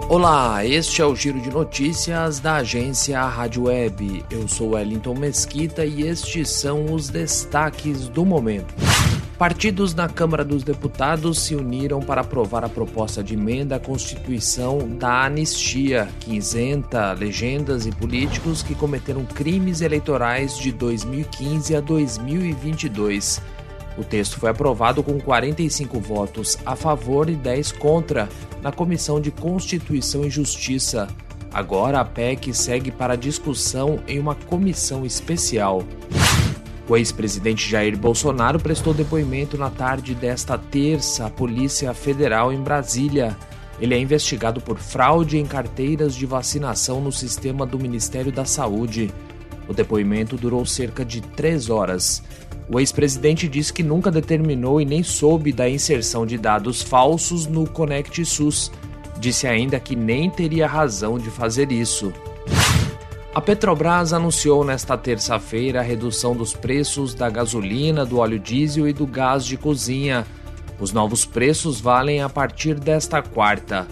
Olá, este é o Giro de Notícias da agência Rádio Web. Eu sou Wellington Mesquita e estes são os destaques do momento. Partidos na Câmara dos Deputados se uniram para aprovar a proposta de emenda à Constituição da anistia, que isenta legendas e políticos que cometeram crimes eleitorais de 2015 a 2022. O texto foi aprovado com 45 votos a favor e 10 contra na Comissão de Constituição e Justiça. Agora a PEC segue para discussão em uma comissão especial. O ex-presidente Jair Bolsonaro prestou depoimento na tarde desta terça à Polícia Federal em Brasília. Ele é investigado por fraude em carteiras de vacinação no sistema do Ministério da Saúde. O depoimento durou cerca de 3 horas. O ex-presidente disse que nunca determinou e nem soube da inserção de dados falsos no Conect SUS. Disse ainda que nem teria razão de fazer isso. A Petrobras anunciou nesta terça-feira a redução dos preços da gasolina, do óleo diesel e do gás de cozinha. Os novos preços valem a partir desta quarta: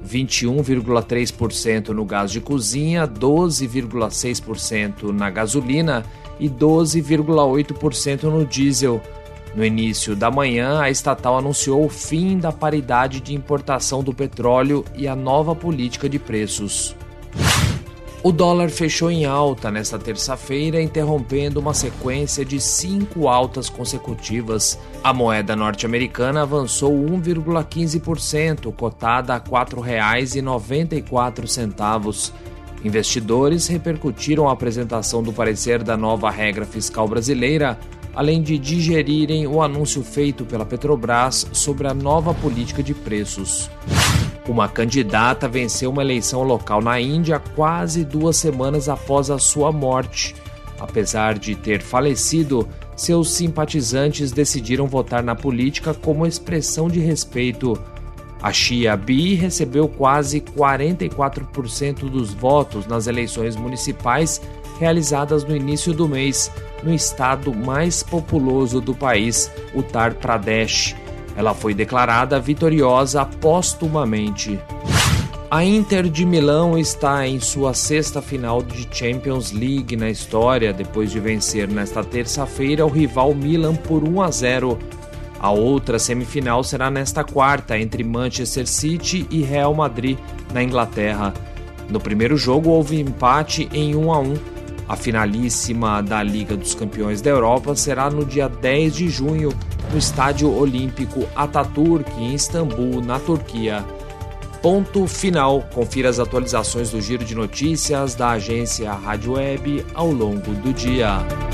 21,3% no gás de cozinha, 12,6% na gasolina e 12,8% no diesel. No início da manhã, a estatal anunciou o fim da paridade de importação do petróleo e a nova política de preços. O dólar fechou em alta nesta terça-feira, interrompendo uma sequência de 5 altas consecutivas. A moeda norte-americana avançou 1,15%, cotada a R$ 4,94. Investidores repercutiram a apresentação do parecer da nova regra fiscal brasileira, além de digerirem o anúncio feito pela Petrobras sobre a nova política de preços. Uma candidata venceu uma eleição local na Índia quase 2 semanas após a sua morte. Apesar de ter falecido, seus simpatizantes decidiram votar na política como expressão de respeito. A Shia Bi recebeu quase 44% dos votos nas eleições municipais realizadas no início do mês, no estado mais populoso do país, Uttar Pradesh. Ela foi declarada vitoriosa póstumamente. A Inter de Milão está em sua 6ª final de Champions League na história, depois de vencer nesta terça-feira o rival Milan por 1-0. A outra semifinal será nesta quarta, entre Manchester City e Real Madrid, na Inglaterra. No primeiro jogo houve empate em 1-1. A finalíssima da Liga dos Campeões da Europa será no dia 10 de junho, no Estádio Olímpico Atatürk, em Istambul, na Turquia. Ponto final. Confira as atualizações do Giro de Notícias da agência Rádio Web ao longo do dia.